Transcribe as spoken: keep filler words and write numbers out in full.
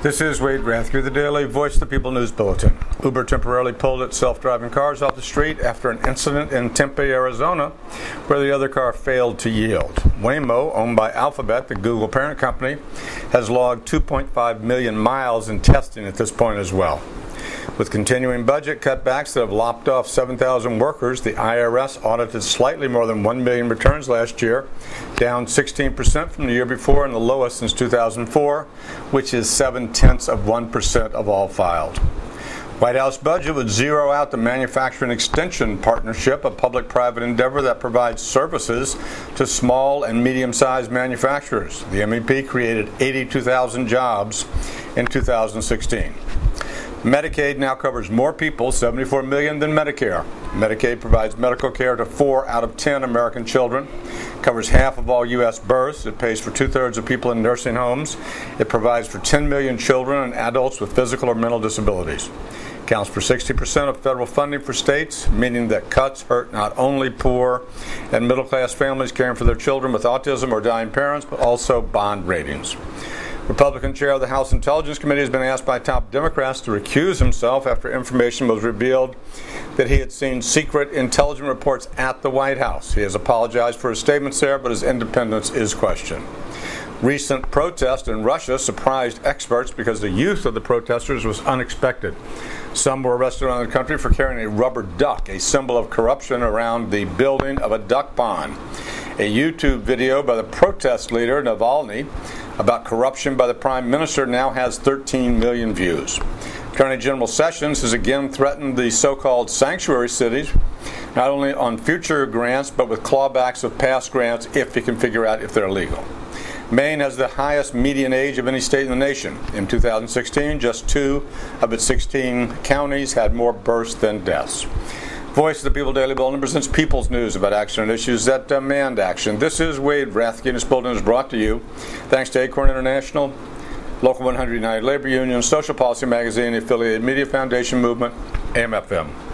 This is Wade Rathke, the Daily Voice of the People News Bulletin. Uber temporarily pulled its self-driving cars off the street after an incident in Tempe, Arizona, where the other car failed to yield. Waymo, owned by Alphabet, the Google parent company, has logged two point five million miles in testing at this point as well. With continuing budget cutbacks that have lopped off seven thousand workers, the I R S audited slightly more than one million returns last year, down sixteen percent from the year before and the lowest since two thousand four, which is seven-tenths of one percent of all filed. White House budget would zero out the Manufacturing Extension Partnership, a public-private endeavor that provides services to small and medium-sized manufacturers. The M E P created eighty-two thousand jobs in two thousand sixteen. Medicaid now covers more people, seventy-four million, than Medicare. Medicaid provides medical care to four out of ten American children, covers half of all U S births. It pays for two-thirds of people in nursing homes. It provides for ten million children and adults with physical or mental disabilities. Accounts for sixty percent of federal funding for states, meaning that cuts hurt not only poor and middle-class families caring for their children with autism or dying parents, but also bond ratings. Republican chair of the House Intelligence Committee has been asked by top Democrats to recuse himself after information was revealed that he had seen secret intelligence reports at the White House. He has apologized for his statements there, but his independence is questioned. Recent protest in Russia surprised experts because the youth of the protesters was unexpected. Some were arrested around the country for carrying a rubber duck, a symbol of corruption, around the building of a duck pond. A YouTube video by the protest leader, Navalny, about corruption by the Prime Minister now has thirteen million views. Attorney General Sessions has again threatened the so-called sanctuary cities, not only on future grants, but with clawbacks of past grants if he can figure out if they're legal. Maine has the highest median age of any state in the nation. In two thousand sixteen, just two of its sixteen counties had more births than deaths. Voice of the People Daily Bulletin presents People's News about action and issues that demand action. This is Wade Rathke, and this bulletin is brought to you thanks to Acorn International, Local one hundred United Labor Union, Social Policy Magazine, the Affiliated Media Foundation Movement, A M F M.